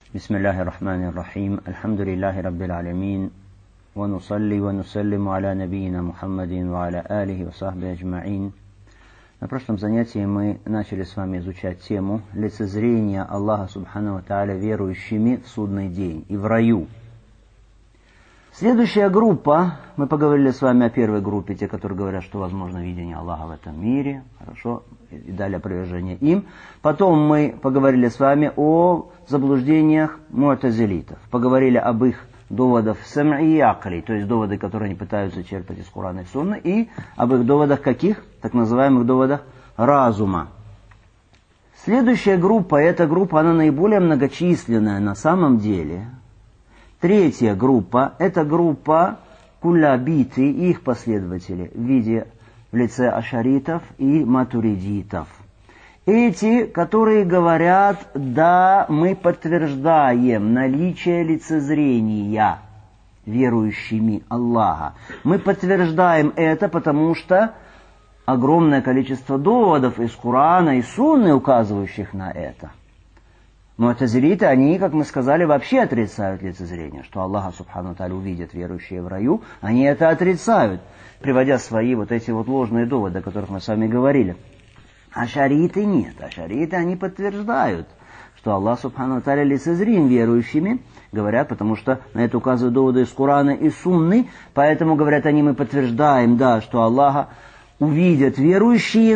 Бисмиллахи рахмани рахим. Альхамдулиллахи раббил алямин. Ва нусалли ва нусаллиму аля набийина Мухаммадин ва аля алихи ва сахби аджмаин. На прошлом занятии мы начали с вами изучать тему лицезрения Аллаха Субхану ва Тааля верующими в судный день и в раю. Следующая группа, мы поговорили с вами о первой группе, те, которые говорят, что возможно видение Аллаха в этом мире, хорошо, и дали опровержение им. Потом мы поговорили с вами о заблуждениях му'тазилитов, поговорили об их доводах сам'и и акли, то есть доводы, которые они пытаются черпать из Курана и Сунны, и об их доводах каких? Так называемых доводах разума. Следующая группа, эта группа, она наиболее многочисленная на самом деле. Третья группа, это группа куллабиты и их последователи в лице ашаритов и матуридитов. Эти, которые говорят, да, мы подтверждаем наличие лицезрения верующими Аллаха. Мы подтверждаем это, потому что огромное количество доводов из Корана и Сунны, указывающих на это. Му'тазилиты, они, как мы сказали, вообще отрицают лицезрение, что Аллаха Субхану Тааля увидят верующие в раю, они это отрицают, приводя свои вот эти вот ложные доводы, о которых мы с вами говорили. Ашариты нет, ашариты они подтверждают, что Аллах Субхану Тааля лицезрим верующими, говорят, потому что на это указывают доводы из Корана и Сунны, поэтому, говорят они, мы подтверждаем, да, что Аллаха увидят верующие,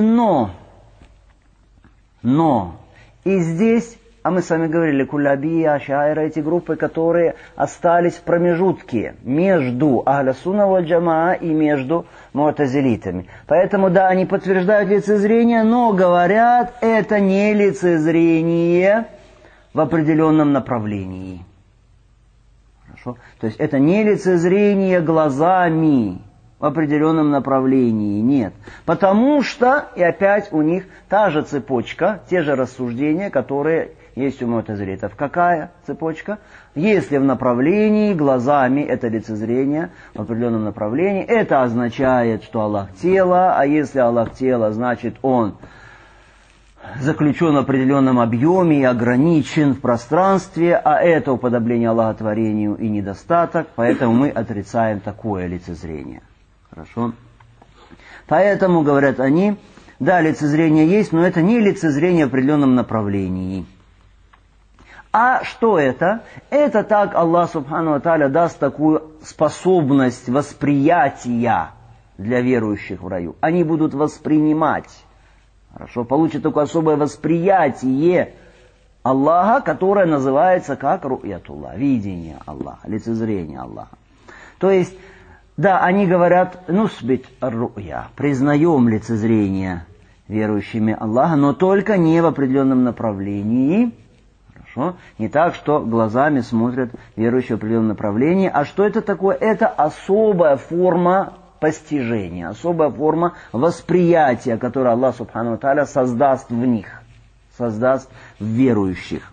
но, и здесь... А мы с вами говорили, куллаби, ашайра, эти группы, которые остались в промежутке между Ахля Сунна валь Джамаа и между му'тазилитами. Поэтому, да, они подтверждают лицезрение, но говорят, это не лицезрение в определенном направлении. Хорошо? То есть это не лицезрение глазами в определенном направлении, нет. Потому что, и опять у них та же цепочка, те же рассуждения, которые... Есть у му'тазилитов. Какая цепочка? Если в направлении, глазами, это лицезрение, в определенном направлении, это означает, что Аллах тело, а если Аллах тело, значит Он заключен в определенном объеме и ограничен в пространстве, а это уподобление Аллаха творению и недостаток, поэтому мы отрицаем такое лицезрение. Хорошо? Поэтому, говорят они, да, лицезрение есть, но это не лицезрение в определенном направлении. А что это? Это так Аллах Субхану ва Тааля даст такую способность восприятия для верующих в раю. Они будут воспринимать. Хорошо, получат такое особое восприятие Аллаха, которое называется как ру'ятуллах, видение Аллаха, лицезрение Аллаха. То есть, да, они говорят, нусбит ар-ру'я, признаем лицезрение верующими Аллаха, но только не в определенном направлении. Не так, что глазами смотрят верующие в определенном направлении. А что это такое? Это особая форма постижения, особая форма восприятия, которую Аллах Субхану ва Тааля создаст в них, создаст в верующих.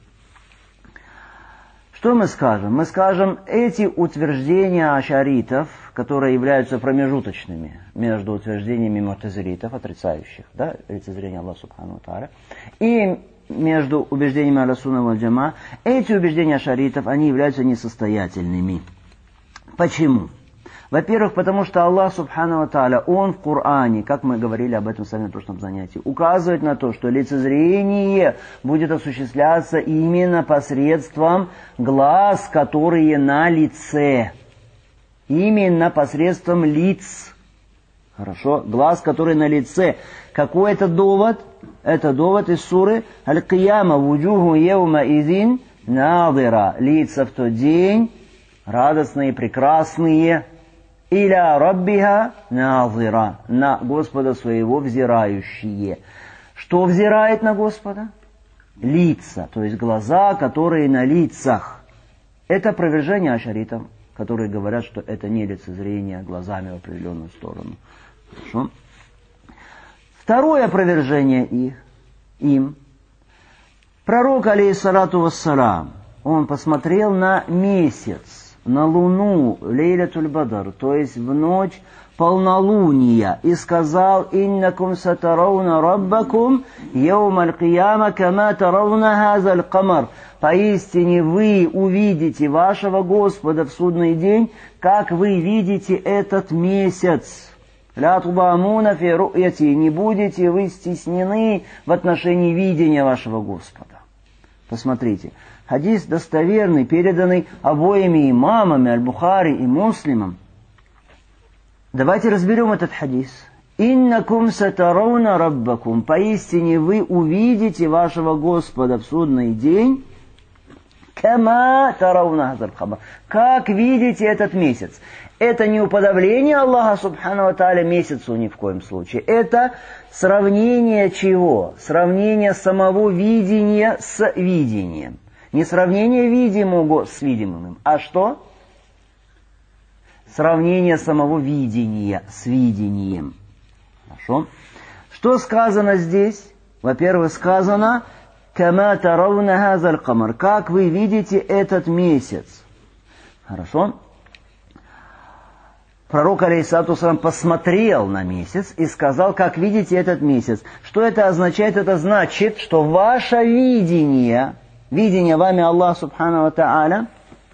Что мы скажем? Мы скажем, эти утверждения ашаритов, которые являются промежуточными между утверждениями му'тазилитов, отрицающих, да, лицезрение Аллаха Субхану ва Тааля, и между убеждениями Ахля Сунна валь Джамаа, эти убеждения ашаритов, они являются несостоятельными. Почему? Во-первых, потому что Аллах Субхану ва Тааля, Он в Коране, как мы говорили об этом с вами в прошлом занятии, указывает на то, что лицезрение будет осуществляться именно посредством глаз, которые на лице. Именно посредством лиц. Хорошо? Глаз, который на лице. Какой это довод? Это довод из суры Аль-Кияма. Вуджуху евма изин надира. Лица в тот день радостные, прекрасные. Иля раббиха надира. На Господа своего взирающие. Что взирает на Господа? Лица. То есть глаза, которые на лицах. Это опровержение ашаритов, которые говорят, что это не лицезрение глазами в определенную сторону. Хорошо? Второе опровержение им. Пророк, алейхиссалату вассалам, он посмотрел на месяц, на луну, лейлятуль бадр, то есть в ночь полнолуния, и сказал: «Иннакум сатарауна раббакум яумаль кияма кама тарауна хазаль камар». Поистине вы увидите вашего Господа в судный день, как вы видите этот месяц. «Ля тубамуна фи ру'яти», не будете вы стеснены в отношении видения вашего Господа. Посмотрите, хадис достоверный, переданный обоими имамами, Аль-Бухари и Муслимом. Давайте разберем этот хадис. «Иннакум сатарауна раббакум», поистине вы увидите вашего Господа в судный день, «кама тарауна хазаль камар», как видите этот месяц. Это не уподобление Аллаха Субхану ва Тааля месяцу ни в коем случае. Это сравнение чего? Сравнение самого видения с видением. Не сравнение видимого с видимым, а что? Сравнение самого видения с видением. Хорошо. Что сказано здесь? Во-первых, сказано «Кама тарауна хазаль камар», как вы видите этот месяц. Хорошо. Пророк, алейхиссалату вассалам, посмотрел на месяц и сказал: как видите этот месяц. Что это означает? Это значит, что ваше видение вами Аллах Субхану ва Тааля,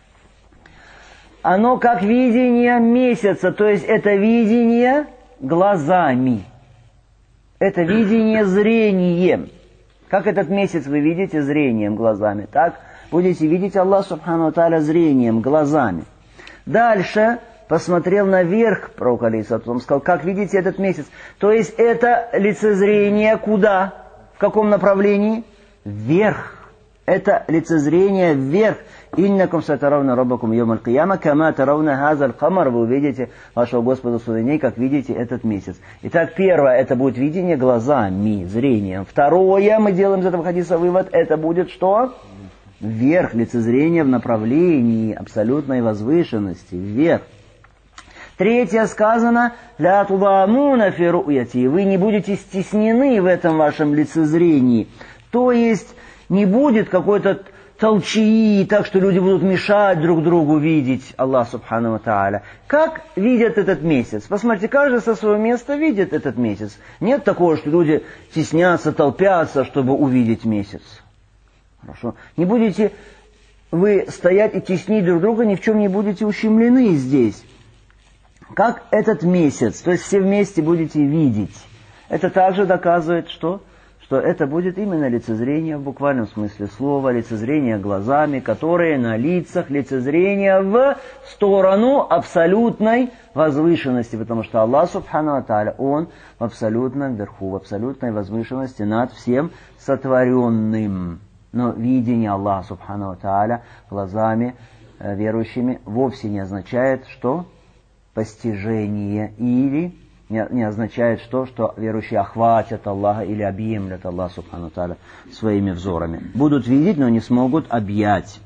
оно как видение месяца, то есть это видение глазами. Это видение зрением. Как этот месяц вы видите зрением, глазами, так будете видеть Аллах Субхану ва Тааля зрением, глазами. Дальше посмотрел наверх, пророк, алейхиссалату вассалам, сказал: как видите этот месяц. То есть это лицезрение куда? В каком направлении? Вверх. Это лицезрение вверх. «Иннакум сатарауна раббакум яумаль кияма кама тарауна хазаль камар». Вы увидите вашего Господа в судный день, как видите этот месяц. Итак, первое, это будет видение глазами, зрением. Второе, мы делаем из этого хадиса вывод, это будет что? Вверх, лицезрение в направлении абсолютной возвышенности, вверх. Третье сказано: «Ля тубамуна фи ру'яти», вы не будете стеснены в этом вашем лицезрении. То есть не будет какой-то толчии, так что люди будут мешать друг другу видеть Аллах Субхану ва Тааля. Как видят этот месяц? Посмотрите, каждый со своего места видит этот месяц. Нет такого, что люди теснятся, толпятся, чтобы увидеть месяц. Хорошо. Не будете вы стоять и теснить друг друга, ни в чем не будете ущемлены здесь. Как этот месяц, то есть все вместе будете видеть. Это также доказывает, что это будет именно лицезрение в буквальном смысле слова, лицезрение глазами, которые на лицах, лицезрение в сторону абсолютной возвышенности, потому что Аллах Субхану ва Тааля, Он в абсолютном верху, в абсолютной возвышенности над всем сотворенным. Но видение Аллаха Субхану ва Тааля глазами верующими вовсе не означает, что постижение, или не означает, что верующие охватят Аллаха или объемлят Аллаха Субхану ва Тааля своими взорами. Будут видеть, но не смогут объять.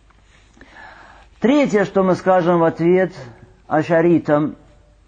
Третье, что мы скажем в ответ ашаритам,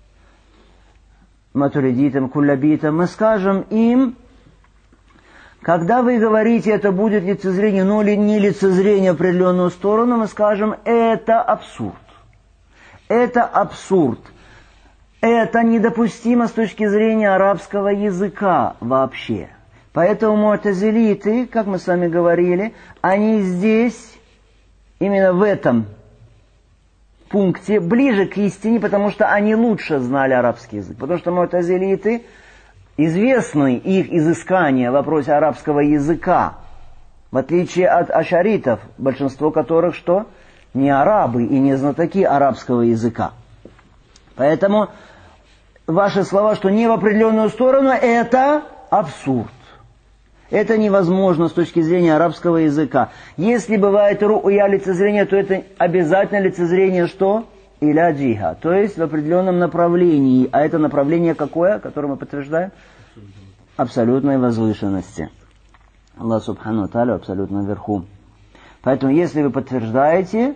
матуридитам, куллабитам, мы скажем им: когда вы говорите, это будет лицезрение, но не лицезрение в определенную сторону, мы скажем: это абсурд. Это абсурд. Это недопустимо с точки зрения арабского языка вообще. Поэтому му'тазилиты, как мы с вами говорили, они здесь, именно в этом пункте, ближе к истине, потому что они лучше знали арабский язык. Потому что му'тазилиты, известны их изыскания в вопросе арабского языка, в отличие от ашаритов, большинство которых что? Не арабы и не знатоки арабского языка. Поэтому ваши слова, что не в определенную сторону, это абсурд. Это невозможно с точки зрения арабского языка. Если бывает ру'я, лицезрение, то это обязательно лицезрение что? Иля джиха, то есть в определенном направлении. А это направление какое, которое мы подтверждаем? Абсолютной возвышенности. Аллах Субхану ва Тааля абсолютно вверху. Поэтому, если вы подтверждаете,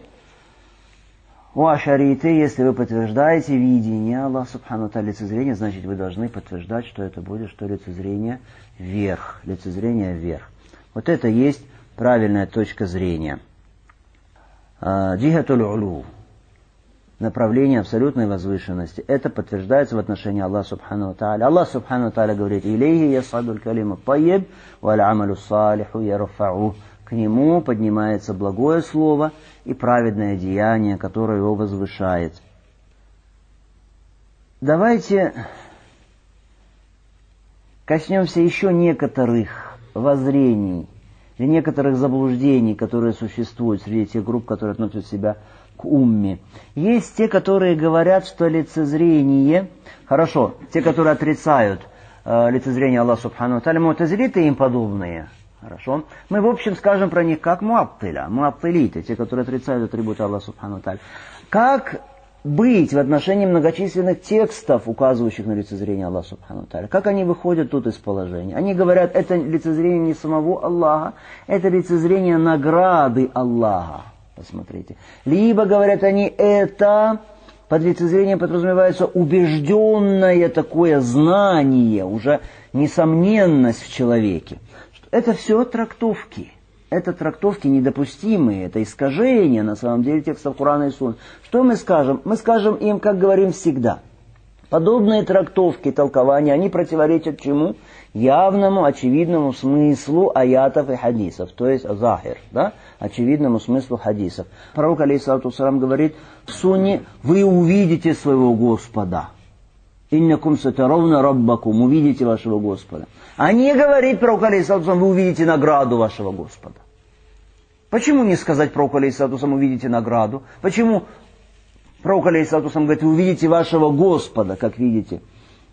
если вы подтверждаете видение Аллаха Субхану ва Тааля, лицезрение, значит, вы должны подтверждать, что это будет, что лицезрение вверх. Лицезрение вверх. Вот это есть правильная точка зрения. Джихатуль улу. направление абсолютной возвышенности. Это подтверждается в отношении Аллаха Субхану ва Тааля. Аллах Субхану ва Тааля говорит: «Илейхи ясадуль калиму тайиб, валь амалю салиху ярафау». К нему поднимается благое слово и праведное деяние, которое его возвышает. Давайте коснемся еще некоторых воззрений или некоторых заблуждений, которые существуют среди тех групп, которые относят себя к умме. Есть те, которые говорят, что лицезрение, хорошо, те, которые отрицают лицезрение Аллаха Субхану ва Тааля, му'тазилиты и им подобные. Хорошо. Мы, в общем, скажем про них как му'аттилиты, те, которые отрицают атрибуты Аллаха Субхану ва Тааля. Как быть в отношении многочисленных текстов, указывающих на лицезрение Аллаха Субхану ва Тааля? Как они выходят тут из положения? Они говорят, это лицезрение не самого Аллаха, это лицезрение награды Аллаха. Посмотрите. Либо, говорят они, это под лицезрением подразумевается убежденное такое знание, уже несомненность в человеке. Это все трактовки. Это трактовки недопустимые, это искажения, на самом деле, текстов Корана и Сунны. Что мы скажем? Мы скажем им, как говорим всегда. Подобные трактовки, толкования, они противоречат чему? Явному, очевидному смыслу аятов и хадисов, то есть захир, да? Очевидному смыслу хадисов. Пророк, алейхиссалату вассалам, говорит в Сунне: вы увидите своего Господа. «Иннакум сатаравна раббакум», увидите вашего Господа. А не говорит пророк, алейхиссалату вассалам, вы увидите награду вашего Господа. Почему не сказать пророку, алейхиссалату вассалам, увидите награду? Почему пророк, алейхиссалату вассалам, говорит, вы увидите вашего Господа, как видите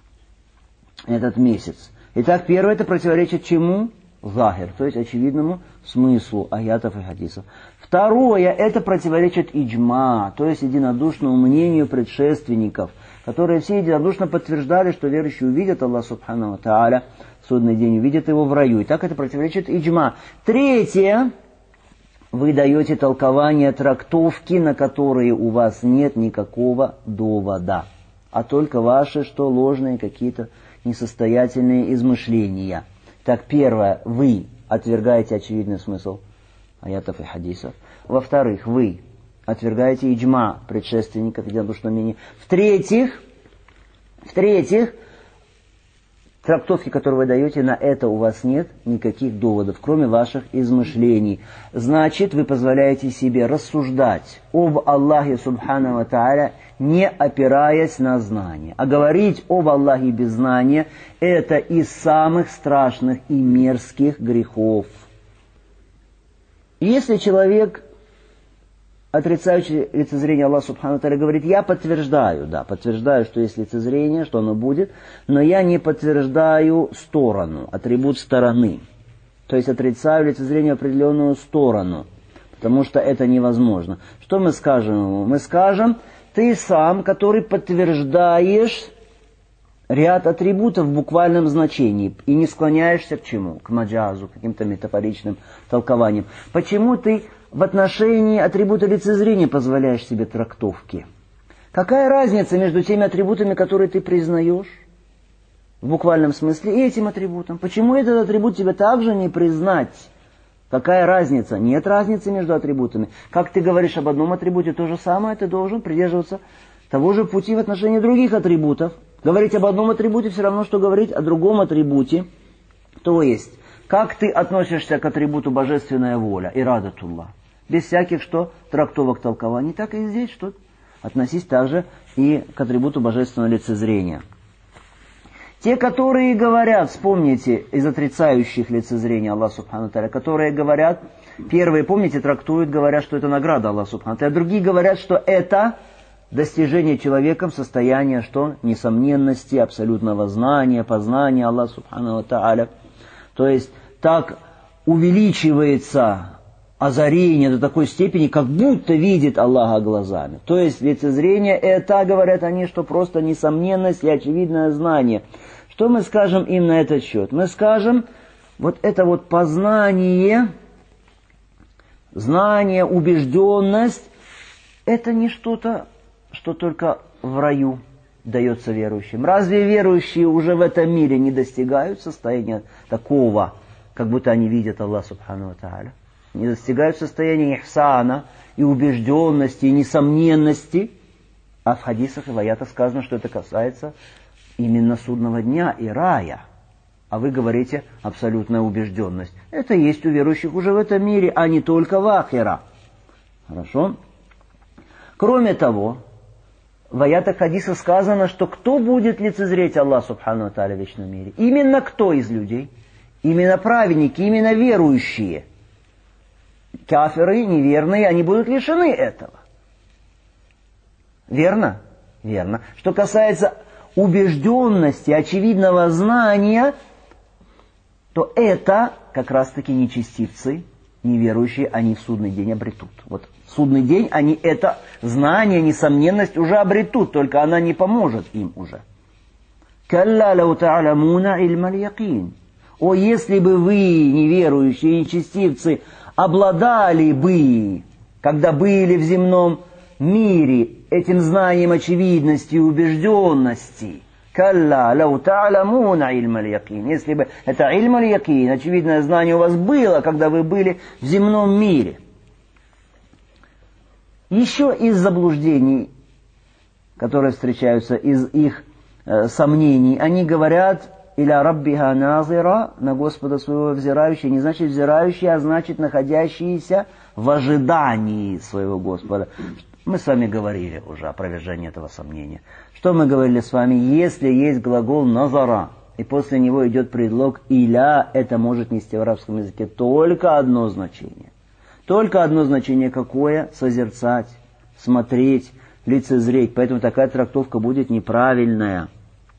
этот месяц? Итак, первое, это противоречит чему? Захир, то есть очевидному смыслу аятов и хадисов. Второе, это противоречит иджма, то есть единодушному мнению предшественников, которые все единодушно подтверждали, что верующие увидят Аллаха Субхану ва Тааля в судный день, увидят его в раю. И так это противоречит иджма. Третье, вы даете толкование трактовки, на которые у вас нет никакого довода, а только ваши, что ложные какие-то несостоятельные измышления. Так, первое, вы отвергаете очевидный смысл аятов и хадисов. Во-вторых, вы отвергаете иджма предшественников, единодушного мнения. В-третьих, трактовки, которые вы даете, на это у вас нет никаких доводов, кроме ваших измышлений. Значит, вы позволяете себе рассуждать об Аллахе Субхану ва Тааля, не опираясь на знания. А говорить об Аллахе без знания – это из самых страшных и мерзких грехов. Если человек, отрицающий лицезрение Аллаха Субхану ва Тааля, говорит: я подтверждаю, да, подтверждаю, что есть лицезрение, что оно будет, но я не подтверждаю сторону, атрибут стороны. То есть отрицаю лицезрение в определенную сторону, потому что это невозможно. Что мы скажем ему? Мы скажем: ты сам, который подтверждаешь ряд атрибутов в буквальном значении и не склоняешься к чему? К маджазу, к каким-то метафоричным толкованиям. Почему ты в отношении атрибута лицезрения позволяешь себе трактовки? Какая разница между теми атрибутами, которые ты признаешь в буквальном смысле, и этим атрибутом? Почему этот атрибут тебе также не признать? Какая разница? Нет разницы между атрибутами. Как ты говоришь об одном атрибуте, то же самое ты должен придерживаться того же пути в отношении других атрибутов. Говорить об одном атрибуте все равно, что говорить о другом атрибуте. То есть, как ты относишься к атрибуту божественная воля, ирадатуллах, без всяких что трактовок, толкований, так и здесь, что относись также и к атрибуту божественного лицезрения. Те, которые говорят, вспомните, из отрицающих лицезрения Аллаха Субхану ва Тааля, которые говорят, первые, помните, трактуют, говорят, что это награда Аллаха Субхану ва Тааля, другие говорят, что это достижение человеком состояния, что несомненности, абсолютного знания, познания Аллаха Субхану ва Тааля. То есть так увеличивается озарение до такой степени, как будто видит Аллаха глазами. То есть лицезрение это, говорят они, что просто несомненность и очевидное знание. Что мы скажем им на этот счет? Мы скажем, вот это вот познание, знание, убежденность, это не что-то, что только в раю дается верующим. Разве верующие уже в этом мире не достигают состояния такого, как будто они видят Аллаха Субхану ва Тааля? Не достигают состояния ихсана и убежденности, и несомненности. А в хадисах и в аятах сказано, что это касается именно судного дня и рая. А вы говорите абсолютная убежденность. Это есть у верующих уже в этом мире, а не только в ахира. Хорошо? Кроме того, в аятах хадиса сказано, что кто будет лицезреть Аллах Субхану ва Тааля в вечном мире? Именно кто из людей? Именно праведники, именно верующие. Кафиры, неверные, они будут лишены этого. Верно? Верно. Что касается убежденности, очевидного знания, то это как раз-таки нечестивцы, неверующие, они в судный день обретут. Вот в судный день они это знание, несомненность уже обретут, только она не поможет им уже. «Калла лау та'ламуна ильмаль якин». О, если бы вы, неверующие, нечестивцы, обладали бы, когда были в земном мире, этим знанием очевидности и убежденности. «Калла лау та'ламуна ильмаль якин». Если бы это ильмаль якин, очевидное знание у вас было, когда вы были в земном мире. Еще из заблуждений, которые встречаются, из их сомнений, они говорят «Иля раббиха назира», на Господа своего взирающий, не значит взирающий, а значит находящийся в ожидании своего Господа. Мы с вами говорили уже о опровержении этого сомнения. Что мы говорили с вами? Если есть глагол «назара», и после него идет предлог «иля», это может нести в арабском языке только одно значение. Только одно значение какое? Созерцать, смотреть, лицезреть. Поэтому такая трактовка будет неправильная.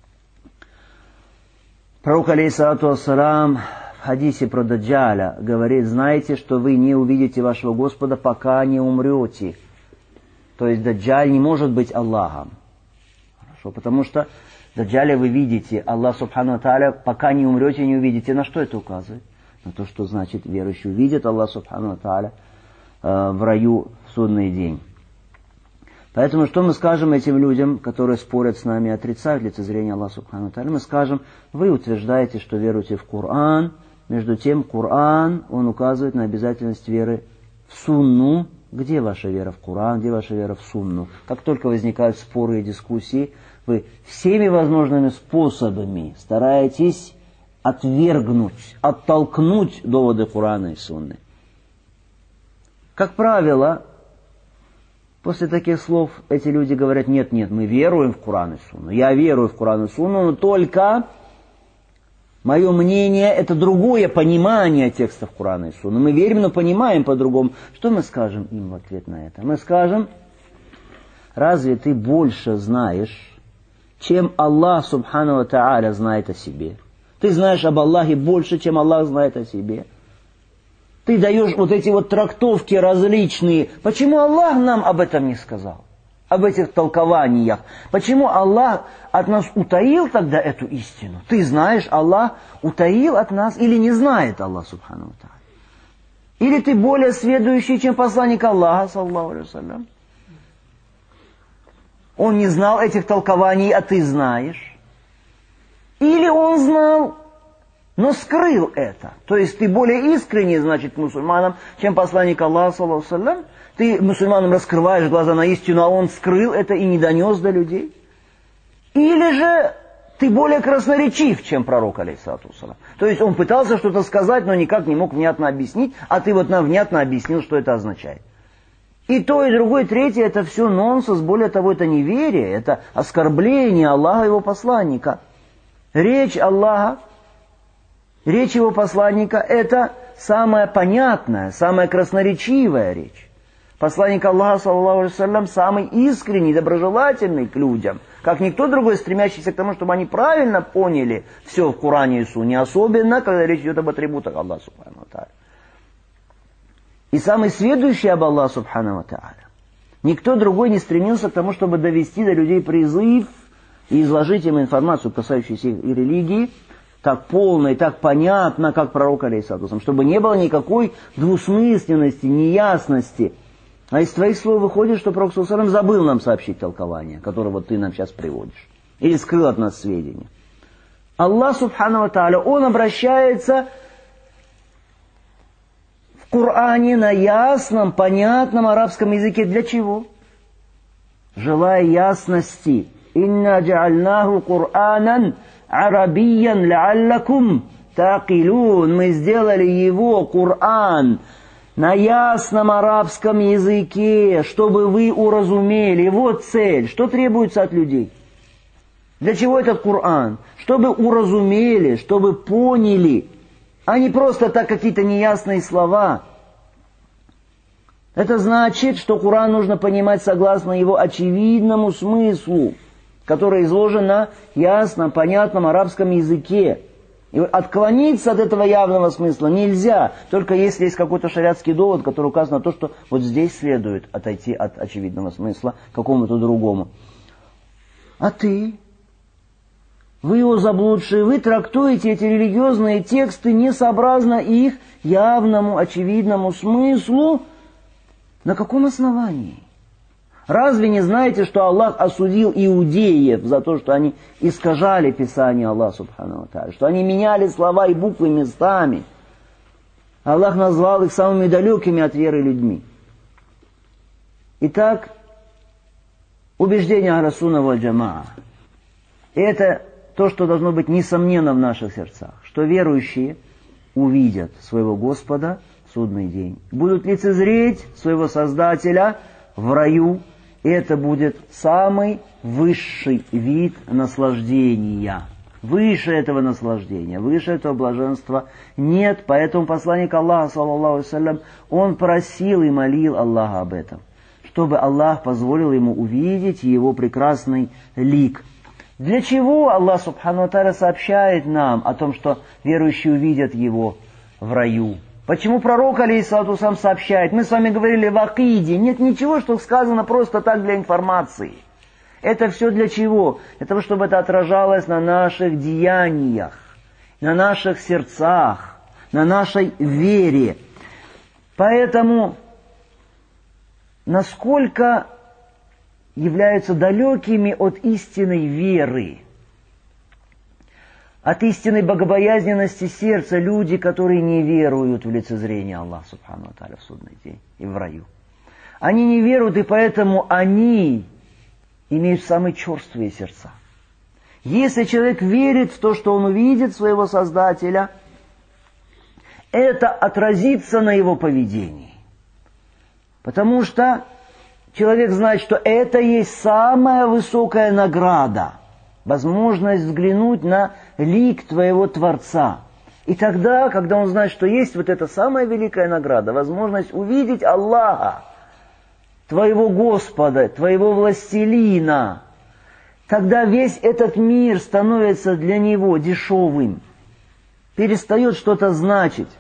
Пророк, алейхиссалату вассалам, в хадисе про Даджаля говорит: знаете, что вы не увидите вашего Господа, пока не умрете. То есть Даджаль не может быть Аллахом. Хорошо, потому что Даджаля вы видите, Аллах Субхану ва Тааля, пока не умрете, не увидите. На что это указывает? На то, что значит верующий увидит Аллах Субхану ва Тааля в раю в судный день. Поэтому что мы скажем этим людям, которые спорят с нами, отрицают лицезрение Аллаха Субхану ва Тааля? Мы скажем: вы утверждаете, что веруете в Коран, между тем Коран, он указывает на обязательность веры в сунну. Где ваша вера в Коран, где ваша вера в сунну? Как только возникают споры и дискуссии, вы всеми возможными способами стараетесь отвергнуть, оттолкнуть доводы Корана и сунны. Как правило, после таких слов эти люди говорят: нет, мы веруем в Коран и сунну. Я верую в Коран и сунну, но только мое мнение — это другое понимание текстов Корана и сунны. Мы верим, но понимаем по-другому. Что мы скажем им в ответ на это? Мы скажем: разве ты больше знаешь, чем Аллах Субхану ва Тааля знает о себе? Ты знаешь об Аллахе больше, чем Аллах знает о себе? Ты даешь вот эти вот трактовки различные. Почему Аллах нам об этом не сказал? Об этих толкованиях. Почему Аллах от нас утаил тогда эту истину? Ты знаешь, Аллах утаил от нас или не знает Аллах Субхану ва Тааля? Или ты более сведущий, чем посланник Аллаха, саллаллаху алейхи ва саллям? Он не знал этих толкований, а ты знаешь. Или он знал, но скрыл это. То есть ты более искренний, значит, мусульманам, чем посланник Аллаха, саллаллаху алейхи ва саллям. Ты мусульманам раскрываешь глаза на истину, а он скрыл это и не донес до людей. Или же ты более красноречив, чем пророк, алейхиссалату вассалам. То есть он пытался что-то сказать, но никак не мог внятно объяснить, а ты вот нам внятно объяснил, что это означает. И то, и другое, и третье — это все нонсенс. Более того, это неверие, это оскорбление Аллаха и его посланника. Речь Аллаха, речь его посланника — это самая понятная, самая красноречивая речь. Посланник Аллаха, саллаллаху алейхи ва саллям, самый искренний, доброжелательный к людям, как никто другой, стремящийся к тому, чтобы они правильно поняли все в Коране и Сунне, особенно, когда речь идет об атрибутах Аллаха Субхану ва Тааля. И самый сведущий об Аллахе Субхану ва Тааля. Никто другой не стремился к тому, чтобы довести до людей призыв и изложить им информацию, касающуюся их религии, так полно и так понятно, как пророк, алейхиссалату вассалам, чтобы не было никакой двусмысленности, неясности. А из твоих слов выходит, что пророк саллаллаху алейхи ва саллям забыл нам сообщить толкование, которое вот ты нам сейчас приводишь. Или скрыл от нас сведения. Аллах Субхану ва Тааля, Он обращается в Коране на ясном, понятном арабском языке. Для чего? желая ясности. «Инна джа'альнаху Кур'анан арабиян ла'аллакум тaqилун». Мы сделали его, Кур'ан, на ясном арабском языке, чтобы вы уразумели. Вот цель. Что требуется от людей? Для чего этот Кур'ан? Чтобы уразумели, чтобы поняли, а не просто так какие-то неясные слова. Это значит, что Кур'ан нужно понимать согласно его очевидному смыслу, который изложен на ясном, понятном арабском языке. И отклониться от этого явного смысла нельзя, только если есть какой-то шариатский довод, который указывает на то, что вот здесь следует отойти от очевидного смысла к какому-то другому. А ты? Вы, о заблудшие, вы трактуете эти религиозные тексты несообразно их явному, очевидному смыслу. На каком основании? Разве не знаете, что Аллах осудил иудеев за то, что они искажали Писание Аллаха Субхану ва Тааля, что они меняли слова и буквы местами? Аллах назвал их самыми далекими от веры людьми. Итак, убеждение Ахлю Сунна валь Джамаа – это то, что должно быть несомненно в наших сердцах, что верующие увидят своего Господа в судный день, будут лицезреть своего Создателя в раю. И это будет самый высший вид наслаждения. Выше этого наслаждения, выше этого блаженства нет. Поэтому посланник Аллаха, саллаллаху алейхи ва саллям, он просил и молил Аллаха об этом, чтобы Аллах позволил ему увидеть его прекрасный лик. Для чего Аллах Субхану ва Тааля сообщает нам о том, что верующие увидят его в раю? Почему пророк, алейхиссалату вассалям, сообщает? Мы с вами говорили в акиде. Нет ничего, что сказано просто так для информации. Это все для чего? Для того, чтобы это отражалось на наших деяниях, на наших сердцах, на нашей вере. Поэтому, насколько являются далекими от истинной веры, от истинной богобоязненности сердца люди, которые не веруют в лицезрение Аллаха Субхану ва Тааля в судный день и в раю. Они не веруют, и поэтому они имеют самые черствые сердца. Если человек верит в то, что он увидит своего Создателя, это отразится на его поведении. Потому что человек знает, что это есть самая высокая награда. Возможность взглянуть на лик твоего Творца. И тогда, когда он знает, что есть вот эта самая великая награда, возможность увидеть Аллаха, твоего Господа, твоего Властелина, тогда весь этот мир становится для него дешевым, перестает что-то значить.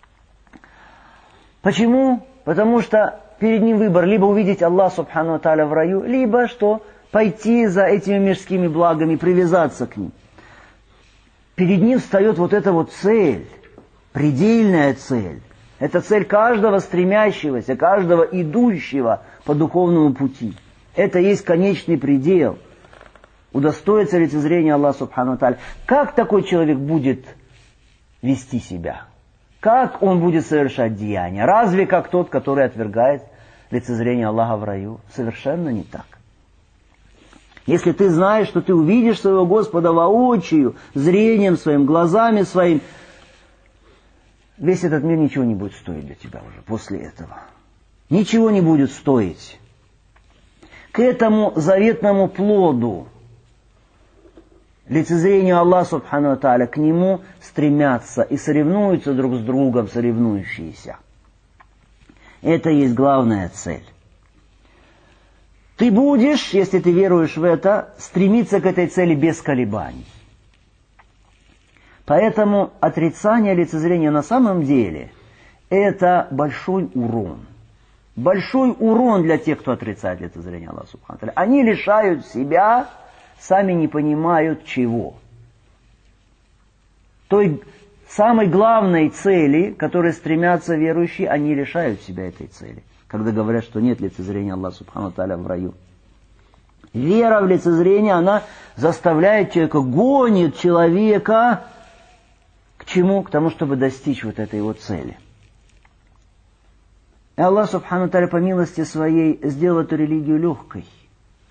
Почему? Потому что перед ним выбор: либо увидеть Аллаха Субхану ва Тааля в раю, либо что? Пойти за этими мирскими благами, привязаться к ним. Перед ним встает вот эта вот цель, предельная цель. Это цель каждого стремящегося, каждого идущего по духовному пути. Это есть конечный предел. Удостоится лицезрения Аллаха Субхану ва Тааля. Как такой человек будет вести себя? Как он будет совершать деяния? Разве как тот, который отвергает лицезрение Аллаха в раю? Совершенно не так. Если ты знаешь, что ты увидишь своего Господа воочию, зрением своим, глазами своим, весь этот мир ничего не будет стоить для тебя уже после этого. Ничего не будет стоить. К этому заветному плоду, лицезрению Аллаха Субхану ва Тааля, к нему стремятся и соревнуются друг с другом соревнующиеся. Это есть главная цель. Ты будешь, если ты веруешь в это, стремиться к этой цели без колебаний. Поэтому отрицание лицезрения на самом деле – это большой урон. Большой урон для тех, кто отрицает лицезрение Аллаха Субхану ва Тааля. Они лишают себя, сами не понимают чего. Той самой главной цели, к которой стремятся верующие, они лишают себя этой цели, когда говорят, что нет лицезрения Аллаха Субхану ва Тааля в раю. Вера в лицезрение, она заставляет человека, гонит человека к чему? К тому, чтобы достичь вот этой его цели. И Аллах Субхану ва Тааля по милости своей сделал эту религию легкой.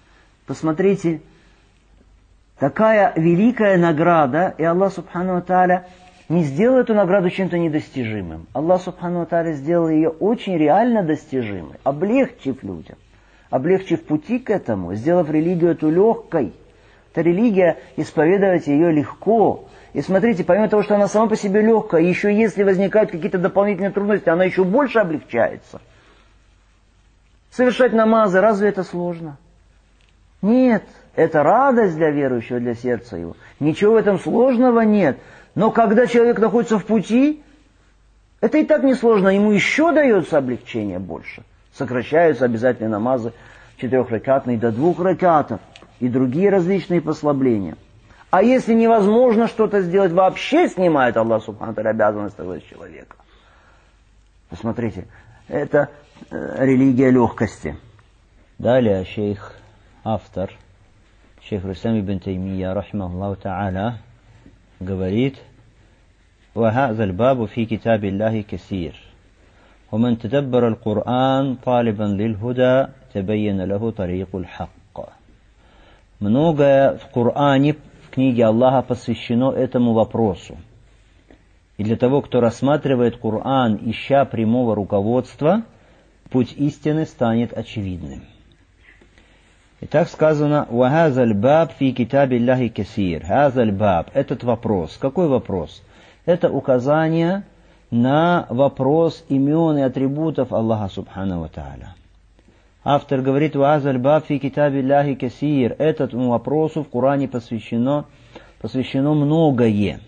Посмотрите, такая великая награда, и Аллах Субхану ва Тааля не сделал эту награду чем-то недостижимым. Аллах Субхану ва Тааля сделал ее очень реально достижимой, облегчив людям, облегчив пути к этому, сделав религию эту легкой. Эта религия, исповедовать ее легко. И смотрите, помимо того, что она сама по себе легкая, еще если возникают какие-то дополнительные трудности, она еще больше облегчается. Совершать намазы, разве это сложно? Нет, это радость для верующего, для сердца его. Ничего в этом сложного нет. Но когда человек находится в пути, это и так несложно, ему еще дается облегчение больше. Сокращаются обязательно намазы 4-ракатные до 2 ракатов и другие различные послабления. А если невозможно что-то сделать, вообще снимает Аллах Субхану ва Тааля обязанность того человека. Посмотрите, это религия легкости. Далее автор, шейх Ислам ибн Таймия, рахимахуллаху та'аля, говорит: وهذا الباب في كتاب الله كثير ومن تدبر القرآن طالبا للهدى تبين له طريق الحق. Многое в Коране, в книге Аллаха посвящено этому вопросу. И для того, кто рассматривает Коран, ища прямого руководства, путь истины станет очевидным. Итак, сказано: وَهَذَا الْبَابْ فِي كِتَابِ اللَّهِ كَثِيرٌ. هَذَا الْبَابْ. Этот вопрос. Какой вопрос? Это указание на вопрос имен и атрибутов Аллаха Субхану ва Тааля. Автор говорит: وَهَذَا الْبَابْ فِي كِتَابِ اللَّهِ كَثِيرٌ. Этому вопросу в Коране посвящено многое.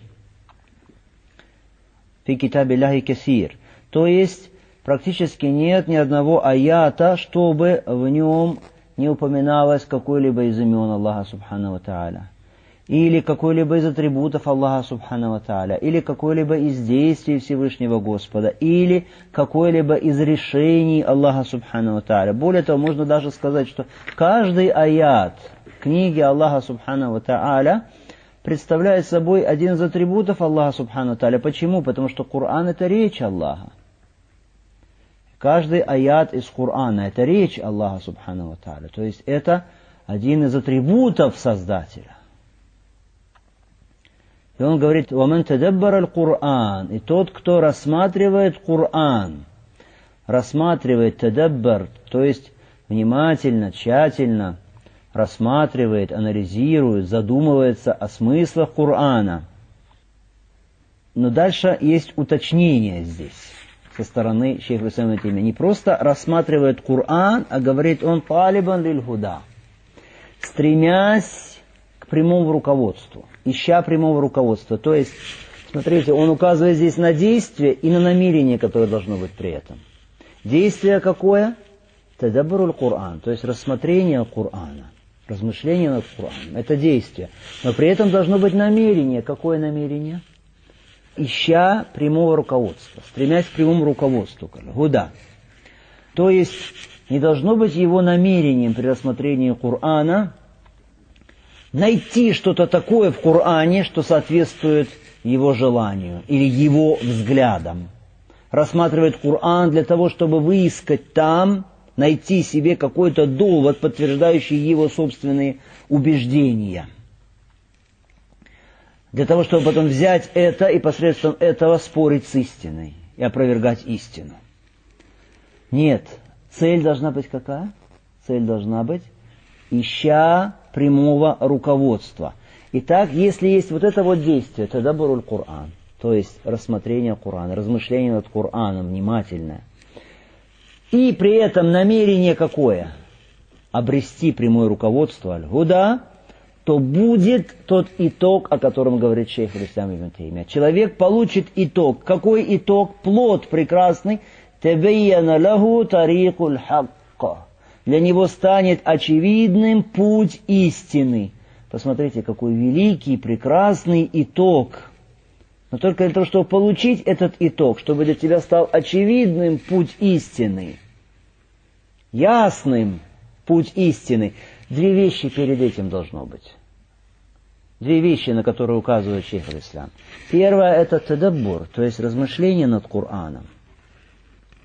«Фи китаби Аллахи касир». То есть, практически нет ни одного аята, чтобы в нем не упоминалось какой-либо из имен Аллаха Субхану ва Тааля, или какой-либо из атрибутов Аллаха Субхану ва Тааля, или какой-либо из действий Всевышнего Господа, или какой-либо из решений Аллаха Субхану ва Тааля. Более того, можно даже сказать, что каждый аят книги Аллаха Субхану ва Тааля представляет собой один из атрибутов Аллаха Субхану ва Тааля. Почему? Потому что Коран — это речь Аллаха. Каждый аят из Корана — это речь Аллаха Субхану ва Тааля. То есть это один из атрибутов Создателя. И он говорит: «Ваман тадаббара аль-Кур'ан». И тот, кто рассматривает Коран, рассматривает тадаббар, то есть внимательно, тщательно рассматривает, анализирует, задумывается о смыслах Корана. Но дальше есть уточнение здесь со стороны шейха Ислама ибн Таймия. Не просто рассматривает Коран, а говорит он: «Талибан лиль-худа», стремясь к прямому руководству, ища прямого руководства. То есть, смотрите, он указывает здесь на действие и на намерение, которое должно быть при этом. Действие какое? Тадаббуруль Коран, то есть рассмотрение Корана, размышление над Кораном. Это действие. Но при этом должно быть намерение. Какое намерение? Ища прямого руководства, стремясь к прямому руководству. Гуда. То есть не должно быть его намерением при рассмотрении Корана найти что-то такое в Коране, что соответствует его желанию или его взглядам. Рассматривает Коран для того, чтобы выискать там, найти себе какой-то довод, подтверждающий его собственные убеждения. Для того, чтобы потом взять это и посредством этого спорить с истиной и опровергать истину. Нет, цель должна быть какая? Цель должна быть ища прямого руководства. Итак, если есть вот это вот действие, тадаббуруль Коран, то есть рассмотрение Корана, размышление над Кораном внимательное, и при этом намерение какое? Обрести прямое руководство аль-гуда, то будет тот итог, о котором говорит шейх Ислам ибн Таймия. Человек получит итог. Какой итог? Плод прекрасный. Табайяна лаху тарикуль хакка. Для него станет очевидным путь истины. Посмотрите, какой великий, прекрасный итог. Но только для того, чтобы получить этот итог, чтобы для тебя стал очевидным путь истины, ясным путь истины, две вещи перед этим должно быть. Две вещи, на которые указывает шейх аль-Ислам. Первое — это тадаббур, то есть размышление над Кораном.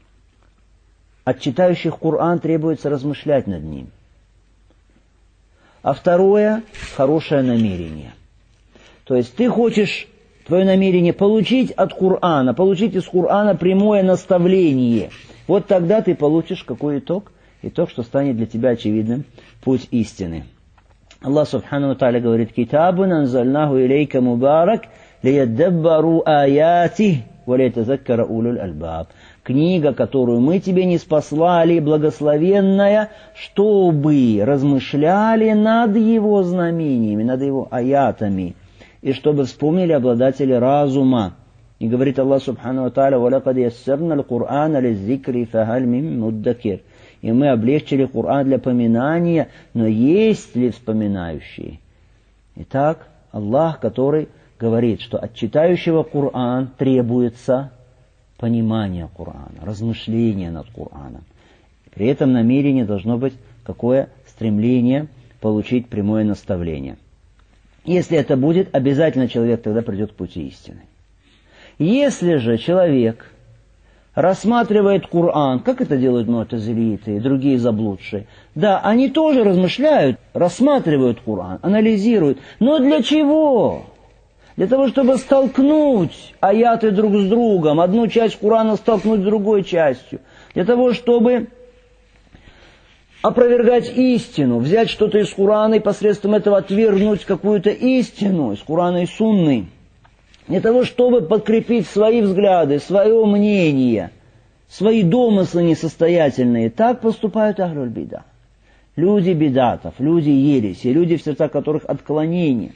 От читающих Коран требуется размышлять над ним. А второе – хорошее намерение. То есть ты хочешь, твое намерение получить от Корана, получить из Корана прямое наставление. Вот тогда ты получишь какой итог? Итог, что станет для тебя очевидным путь истины. Аллах Субхану ва Тааля говорит: «Китабун анзальнаху илейка мубарак лияддаббару аятих ва лиятазаккара улул альбаб». Книга, которую мы тебе ниспослали, благословенная, чтобы размышляли над его знамениями, над его аятами, и чтобы вспомнили обладатели разума. И говорит Аллах Субхану ва Тааля: «Валакад яссарна аль-Кур'ана лиззикри фахаль мин муддакир». И мы облегчили Коран для поминания, но есть ли вспоминающие? Итак, Аллах, который говорит, что от читающего Коран требуется понимание Корана, размышление над Кораном. При этом намерение должно быть какое? Стремление получить прямое наставление. Если это будет, обязательно человек тогда придет к пути истины. Если же человек рассматривает Коран, как это делают му'тазилиты и другие заблудшие, да, они тоже размышляют, рассматривают Коран, анализируют, но для чего? Для того, чтобы столкнуть аяты друг с другом, одну часть Корана столкнуть с другой частью, для того, чтобы опровергать истину, взять что-то из Корана и посредством этого отвергнуть какую-то истину из Корана и Сунны, для того, чтобы подкрепить свои взгляды, свое мнение, свои домыслы несостоятельные. Так поступают ахлюль бида. Люди бидатов, люди ереси, люди, в сердцах которых отклонения.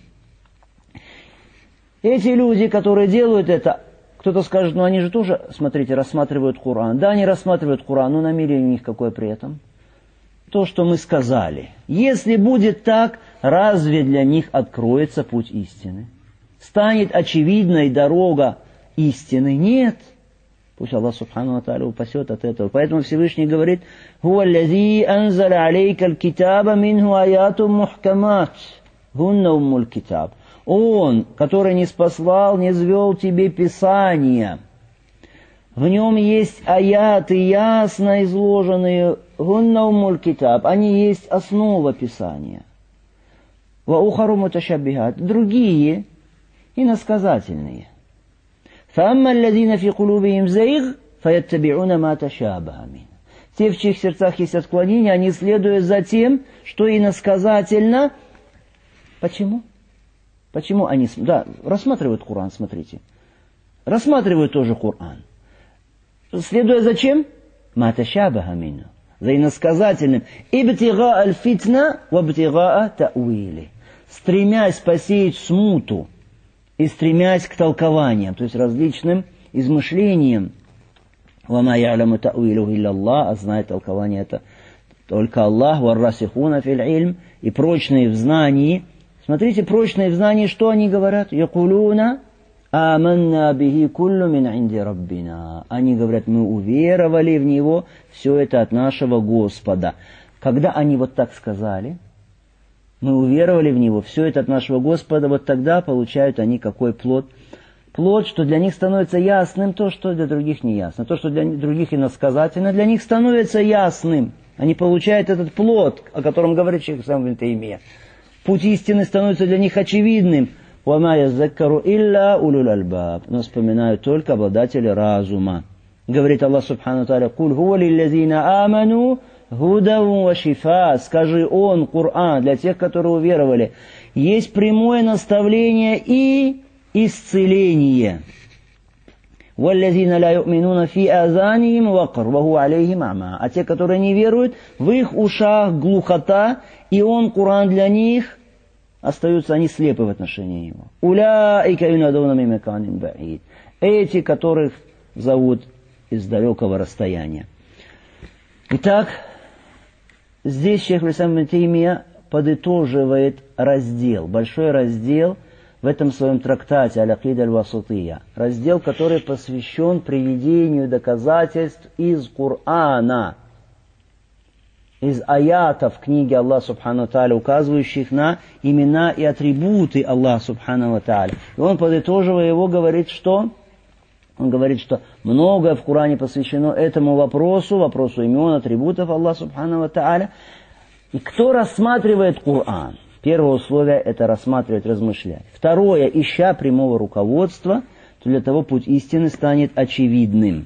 Эти люди, которые делают это, кто-то скажет: ну они же тоже, смотрите, рассматривают Коран. Да, они рассматривают Коран, но намерение у них какое при этом? То, что мы сказали. Если будет так, разве для них откроется путь истины? Станет очевидной дорога истины? Нет. Пусть Аллах Субхану ва Тааля упасет от этого. Поэтому Всевышний говорит: «Хуа аллази анзаля алейка аль-китаба минху аятум мухкамат, гунна уммуль китаб». Он, который ниспослал, низвел тебе Писание. В нем есть аяты, ясно изложенные, гунна уммуль китаб. Они есть основа Писания. Ва ухару муташаббихат. Другие иносказательные. فَأَمَّا الَّذِينَ فِي قُلُوبِهِمْ زَيْغٌ فَيَتَّبِعُونَ مَا تَشَابَهَ مِنْهُ. Те, в чьих сердцах есть отклонение, они следуют за тем, что иносказательно. Почему? Почему они... Да, рассматривают Коран, смотрите. Рассматривают тоже Коран. Следуя за чем? مَا تَشَابَهَ مِنْهُ. За иносказательным. إِبْتِغَاءَ الْفِتْنَةِ وَابْتِغَاءَ تَأْوِيلِهِ. Стремясь посеять смуту и стремясь к толкованиям, то есть различным измышлениям. «Вама я'ламу та'уилуху илля Аллах», а знает толкование это только Аллах. «Варрасихуна фил илм», и прочные в знании. Смотрите, прочные в знании, что они говорят? «Якулуна аманна бихи куллу мин инди раббина». Они говорят: мы уверовали в него, все это от нашего Господа. Когда они вот так сказали, мы уверовали в него, все это от нашего Господа, вот тогда получают они какой плод? Плод, что для них становится ясным то, что для других не ясно. То, что для других иносказательно, для них становится ясным. Они получают этот плод, о котором говорит шейх Ислам ибн Таймия. Путь истины становится для них очевидным. وَمَا يَذَّكَّرُ إِلَّا أُولُو الْأَلْبَابِ. Но вспоминают только обладатели разума. Говорит Аллах Субхану ва Тааля: «Куль хуа лиллазина аману гудау ва шифа». Скажи, он, Коран, для тех, которые уверовали, есть прямое наставление и исцеление. «Валлазина ла ю'минуна фи азанихим вақр, ва хуа алейхим ама». А те, которые не веруют, в их ушах глухота, и он, Коран, для них, остаются они слепы в отношении его. «Уляика юнадуна мин маканин ба'ид». Эти, которых зовут из далекого расстояния. Итак, здесь шейх Ислам ибн Таймия подытоживает раздел, большой раздел в этом своем трактате «Аль-Акида аль-Васатия». Раздел, который посвящен приведению доказательств из Корана, из аятов книги Аллаха Субхану ва Тааля, указывающих на имена и атрибуты Аллаха Субхану ва Тааля. И он, подытоживая его, говорит, что... Он говорит, что многое в Коране посвящено этому вопросу, вопросу имен, атрибутов Аллаха Субхану ва Тааля. И кто рассматривает Коран? Первое условие – это рассматривать, размышлять. Второе – ища прямого руководства, то для того путь истины станет очевидным.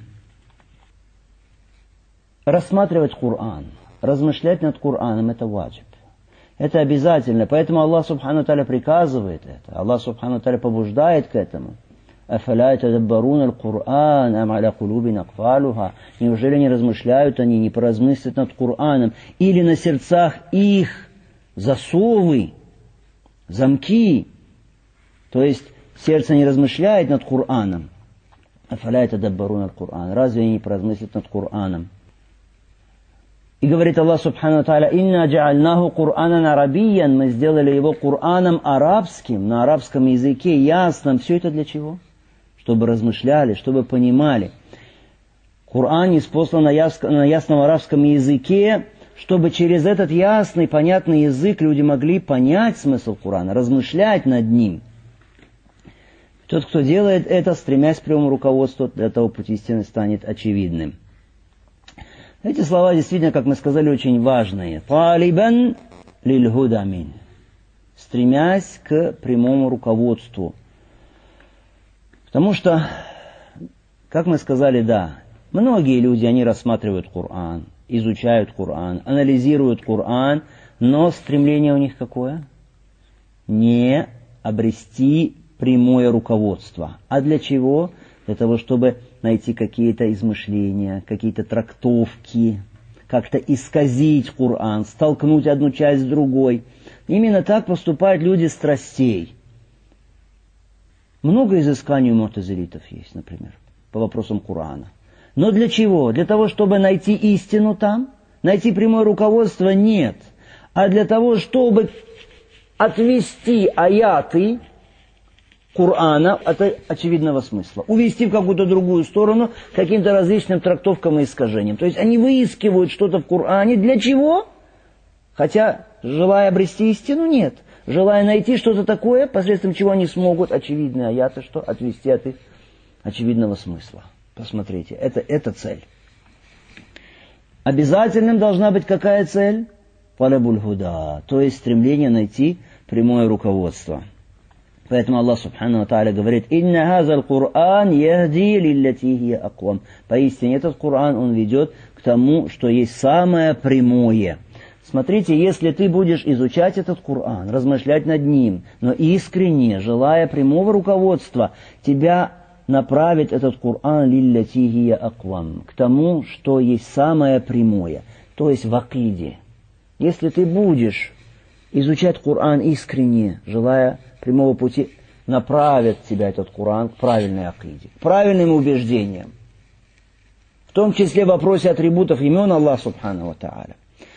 Рассматривать Коран, размышлять над Кораном – это ваджиб. Это обязательно. Поэтому Аллах Субхану Тааля приказывает это. Аллах Субхану Тааля побуждает к этому. «Афаля ятадаббаруна аль-Кур'ан, ам аля кулубин акфалуха». Неужели не размышляют они, не поразмыслят над Кораном? Или на сердцах их засовы, замки? То есть сердце не размышляет над Кораном. «Афаля ятадаббаруна аль-Кур'ан». Разве они не поразмыслят над Кораном? И говорит Аллах Субхану Тааля: «Инна джа'альнаху Кур'анан арабиян». Мы сделали его Кораном арабским, на арабском языке, ясным. Все это для чего? Чтобы размышляли, чтобы понимали. Коран ниспослан на ясном арабском языке, чтобы через этот ясный, понятный язык люди могли понять смысл Корана, размышлять над ним. Тот, кто делает это, стремясь к прямому руководству, для того путь истины станет очевидным. Эти слова действительно, как мы сказали, очень важные. «Талибан лиль-худа мин». Стремясь к прямому руководству. Потому что, как мы сказали, да, многие люди, они рассматривают Коран, изучают Коран, анализируют Коран, но стремление у них какое? Не обрести прямое руководство. А для чего? Для того, чтобы найти какие-то измышления, какие-то трактовки, как-то исказить Коран, столкнуть одну часть с другой. Именно так поступают люди страстей. Много изысканий у му'тазилитов есть, например, по вопросам Корана. Но для чего? Для того, чтобы найти истину там? Найти прямое руководство? Нет. А для того, чтобы отвести аяты Корана от очевидного смысла. Увести в какую-то другую сторону каким-то различным трактовкам и искажениям. То есть они выискивают что-то в Коране. Для чего? Хотя, желая обрести истину, нет. Желая найти что-то такое, посредством чего они смогут очевидные аяты, что отвести от их очевидного смысла. Посмотрите, это цель. Обязательным должна быть какая цель? Талабуль худа, то есть стремление найти прямое руководство. Поэтому Аллах Субхану ва Тааля говорит: «Инна хазал Кур'ан яхди лиллати хия аквам». Поистине этот Коран, он ведет к тому, что есть самое прямое. Смотрите, если ты будешь изучать этот Коран, размышлять над ним, но искренне, желая прямого руководства, тебя направит этот Коран лиллати хия аквам, к тому, что есть самое прямое, то есть в акиде. Если ты будешь изучать Коран искренне, желая прямого пути, направит тебя этот Коран к правильной акиде, к правильным убеждениям. В том числе в вопросе атрибутов имен Аллаха Субхану ва Тааля.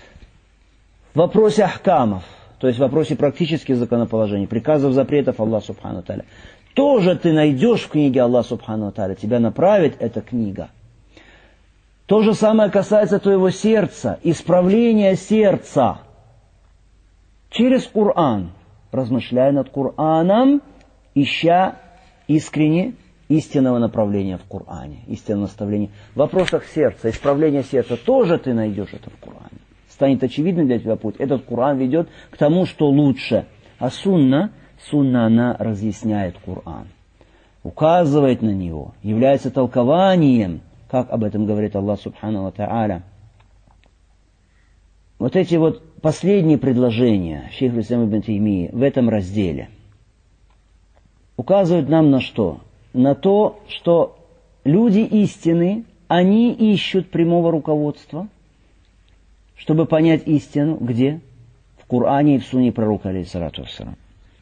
В вопросе ахкамов, то есть в вопросе практических законоположений, приказов, запретов Аллаха Субхану ва Тааля. Тоже ты найдешь в книге Аллаха Субхану ва Тааля, тебя направит эта книга. То же самое касается твоего сердца, исправления сердца через Коран. Размышляя над Кораном, ища искренне истинного направления в Коране, истинного наставления. В вопросах сердца, исправления сердца тоже ты найдешь это в Коране. Станет очевидным для тебя путь. Этот Коран ведет к тому, что лучше. А сунна, она разъясняет Коран, указывает на него, является толкованием, как об этом говорит Аллах Субхану ва Тааля. Вот эти вот последние предложения шейха ислама ибн Таймии в этом разделе указывают нам на что? На то, что люди истины, они ищут прямого руководства, чтобы понять истину, где? В Коране и в Сунне пророка, алейхиссалату вассалам.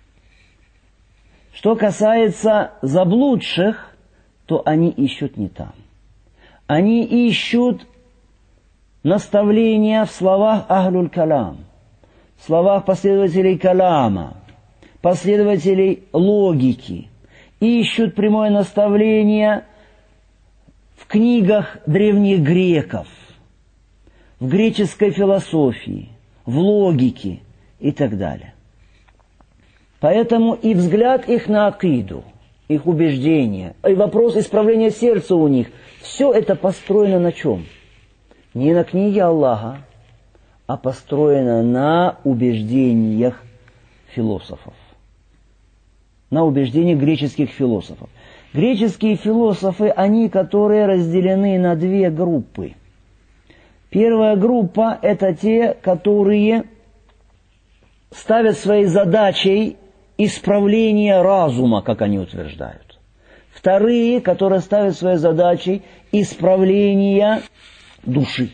Что касается заблудших, то они ищут не там. Они ищут наставления в словах ахлюль калам, в словах последователей калама, последователей логики. Ищут прямое наставление в книгах древних греков, в греческой философии, в логике и так далее. Поэтому и взгляд их на акиду, их убеждения, и вопрос исправления сердца у них, все это построено на чем? Не на книге Аллаха, а построена на убеждениях философов. На убеждениях греческих философов. Греческие философы, они, которые разделены на две группы. Первая группа – это те, которые ставят своей задачей исправление разума, как они утверждают. Вторые, которые ставят своей задачей исправление души.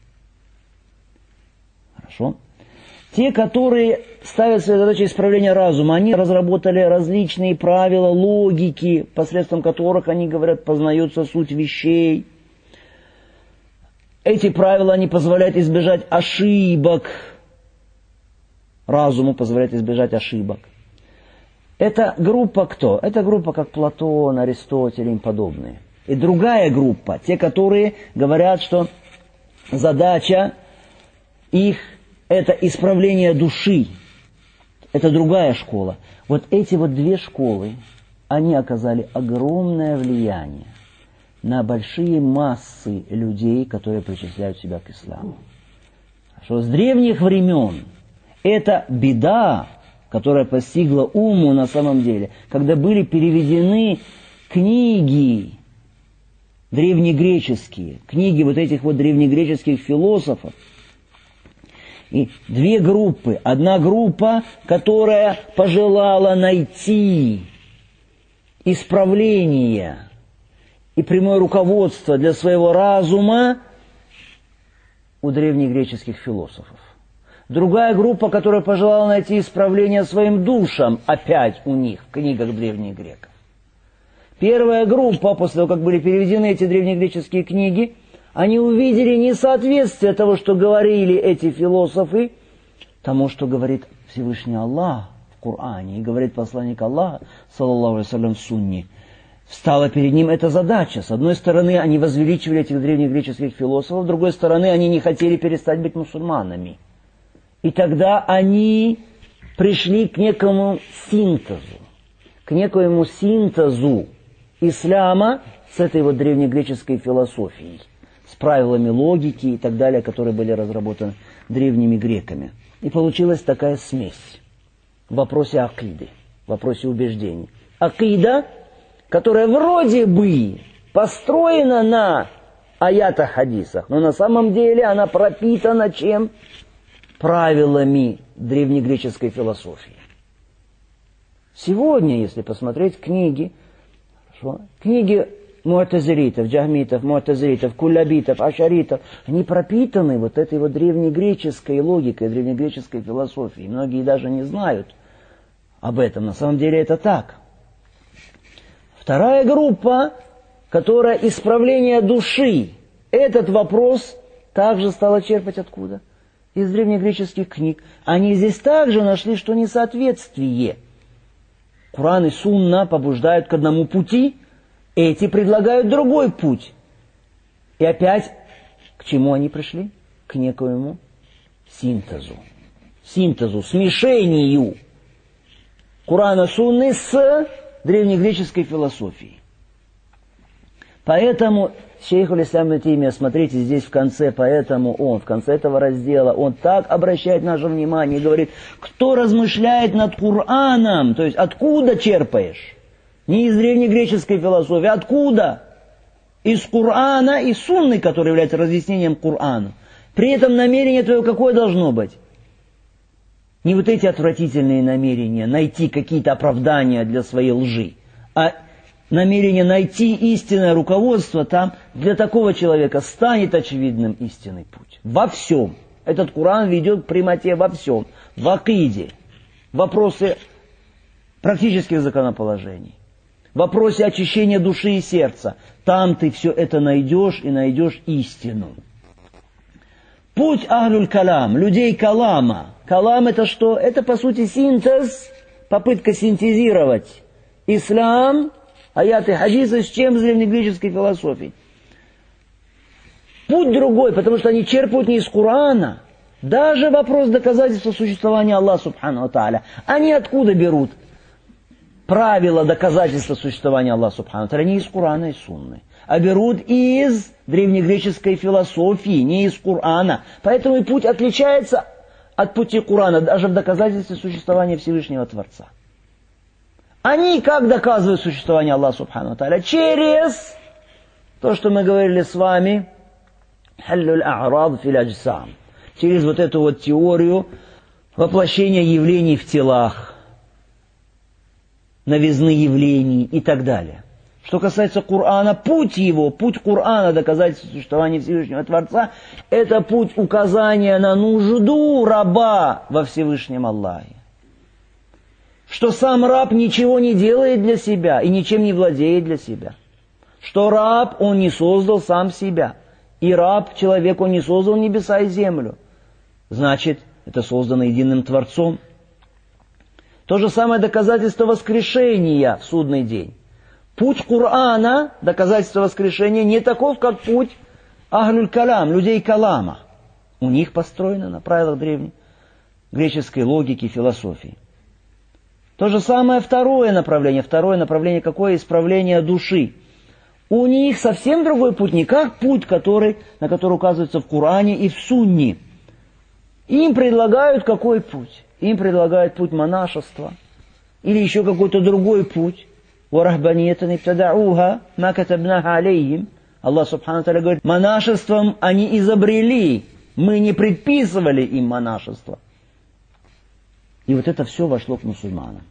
Хорошо? Те, которые ставят своей задачей исправления разума, они разработали различные правила логики, посредством которых, они говорят, познается суть вещей. Эти правила, они позволяют избежать ошибок. Разуму позволяет избежать ошибок. Это группа кто? Это группа, как Платон, Аристотель и им подобные. И другая группа, те, которые говорят, что задача их – это исправление души. Это другая школа. Вот эти вот две школы, они оказали огромное влияние на большие массы людей, которые причисляют себя к исламу. Что с древних времен это беда, которая постигла умму на самом деле, когда были переведены книги древнегреческие, книги вот этих вот древнегреческих философов. И две группы. Одна группа, которая пожелала найти исправление и прямое руководство для своего разума у древнегреческих философов. Другая группа, которая пожелала найти исправление своим душам, опять у них, в книгах древних греков. Первая группа, после того, как были переведены эти древнегреческие книги, они увидели несоответствие того, что говорили эти философы, тому, что говорит Всевышний Аллах в Коране, и говорит посланник Аллаха, саллаллаху алейхи ва саллям, в Сунне. Встала перед ним эта задача. С одной стороны, они возвеличивали этих древнегреческих философов, с другой стороны, они не хотели перестать быть мусульманами. И тогда они пришли к некому синтезу, ислама с этой вот древнегреческой философией, с правилами логики и так далее, которые были разработаны древними греками. И получилась такая смесь в вопросе акиды, в вопросе убеждений. Акида, которая вроде бы построена на аятах, хадисах, но на самом деле она пропитана чем? Правилами древнегреческой философии. Сегодня, если посмотреть книги му'тазилитов, джахмитов, му'тазилитов, куллабитов, ашаритов, они пропитаны вот этой вот древнегреческой логикой, древнегреческой философией. Многие даже не знают об этом. На самом деле это так. Вторая группа, которая исправление души, этот вопрос также стала черпать откуда? Из древнегреческих книг. Они здесь также нашли, что несоответствие. Коран и Сунна побуждают к одному пути, эти предлагают другой путь. И опять, к чему они пришли? К некоему синтезу, смешению Корана, Сунны с древнегреческой философией. Поэтому шейх аль-Ислам ибн Теймия, смотрите, здесь в конце, в конце этого раздела, он так обращает наше внимание и говорит, кто размышляет над Кораном, то есть откуда черпаешь? Не из древнегреческой философии, откуда? Из Корана и Сунны, который является разъяснением Корана. При этом намерение твое какое должно быть? Не вот эти отвратительные намерения, найти какие-то оправдания для своей лжи, а намерение найти истинное руководство, там для такого человека станет очевидным истинный путь. Во всем. Этот Коран ведет к прямоте во всем. В акиде, вопросы практических законоположений, в вопросе очищения души и сердца. Там ты все это найдешь и найдешь истину. Путь ахлюль калам, людей калама. Калам это что? Это по сути синтез, попытка синтезировать ислам, аяты, хадисы, с чем? С древнегреческой философией. Путь другой, потому что они черпают не из Корана. Даже вопрос доказательства существования Аллаха Субхану ва Тааля. Они откуда берут правила доказательства существования Аллаха Субхану ва Тааля? Не из Корана и Сунны. а берут из древнегреческой философии, не из Корана. Поэтому и путь отличается от пути Корана, даже в доказательстве существования Всевышнего Творца. Они как доказывают существование Аллаха Субхану ва Тааля? Через то, что мы говорили с вами, через вот эту вот теорию воплощения явлений в телах, новизны явлений и так далее. Что касается Корана, путь Корана, доказательства существования Всевышнего Творца, это путь указания на нужду раба во Всевышнем Аллахе. Что сам раб ничего не делает для себя и ничем не владеет для себя. Что раб, он не создал сам себя. И раб, человек, он не создал небеса и землю. Значит, это создано единым Творцом. То же самое доказательство воскрешения в судный день. Путь Корана, доказательство воскрешения, не таков, как путь Ахлюль Калам, людей Калама. У них построено на правилах древней греческой логики, философии. То же самое второе направление какое? Исправление души. У них совсем другой путь, не как путь, на который указывается в Коране и в Сунне. Им предлагают какой путь? Им предлагают путь монашества. Или еще какой-то другой путь. وَرَهْبَانِيَّةً ابْتَدَعُوهَا مَا كَتَبْنَاهَا عَلَيْهِمْ. Аллах Субхану Тааля говорит, монашеством они изобрели, мы не предписывали им монашество. И вот это все вошло к мусульманам.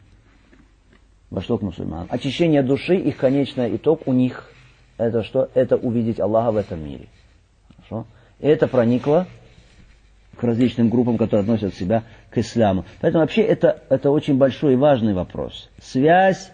Очищение души, их конечный итог у них, это что? Это увидеть Аллаха в этом мире. Хорошо? И это проникло к различным группам, которые относят себя к исламу. Поэтому вообще это очень большой и важный вопрос. Связь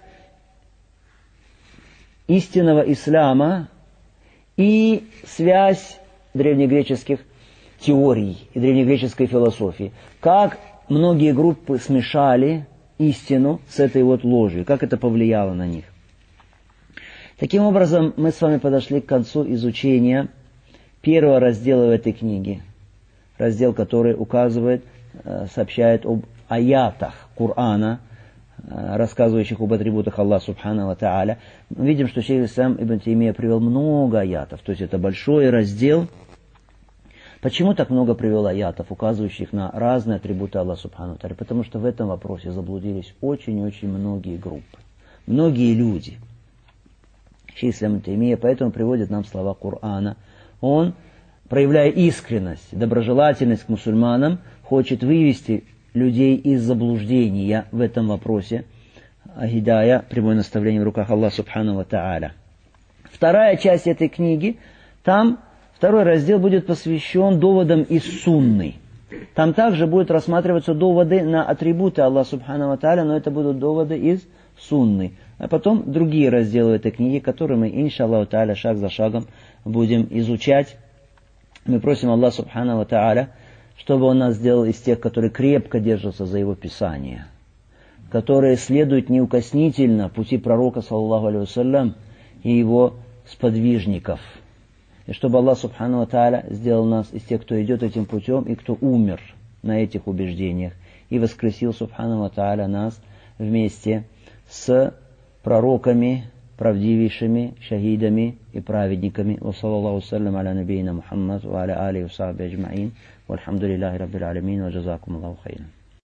истинного ислама и связь древнегреческих теорий и древнегреческой философии. Как многие группы смешали истину с этой вот ложью, как это повлияло на них. Таким образом, мы с вами подошли к концу изучения первого раздела в этой книге. Раздел, который сообщает об аятах Корана, рассказывающих об атрибутах Аллаха Субхану ва Тааля. Мы видим, что шейх ислам Ибн Таймия привел много аятов, то есть это большой раздел. Почему так много привел аятов, указывающих на разные атрибуты Аллаха Субхану ва Тааля? Потому что в этом вопросе заблудились очень-очень многие группы, многие люди. Шейх ислам Ибн Таймия поэтому приводит нам слова Корана. Он, проявляя искренность, доброжелательность к мусульманам, хочет вывести людей из заблуждения в этом вопросе. Гидая, прямое наставление в руках Аллаха Субхану ва Тааля. Вторая часть этой книги, там второй раздел будет посвящен доводам из Сунны. Там также будут рассматриваться доводы на атрибуты Аллаха Субхану ва Тааля, но это будут доводы из Сунны. А потом другие разделы этой книги, которые мы, иншаллаху тааля, шаг за шагом будем изучать. Мы просим Аллаха Субхану ва Тааля, чтобы Он нас сделал из тех, которые крепко держатся за Его Писание, которые следуют неукоснительно пути пророка, саллаллаху алейхи вассалям, и его сподвижников. И чтобы Аллах Субхану ва Тааля сделал нас из тех, кто идет этим путем и кто умер на этих убеждениях, и воскресил Субхану ва Тааля нас вместе с пророками, правдивейшими, шахидами и праведниками. Ва саллаллаху саллям аля набийна Мухаммад ва аля алихи ва сахби аджмаин. Вальхамдулиллахи раббил алямин ва джазакум Аллаху хайран.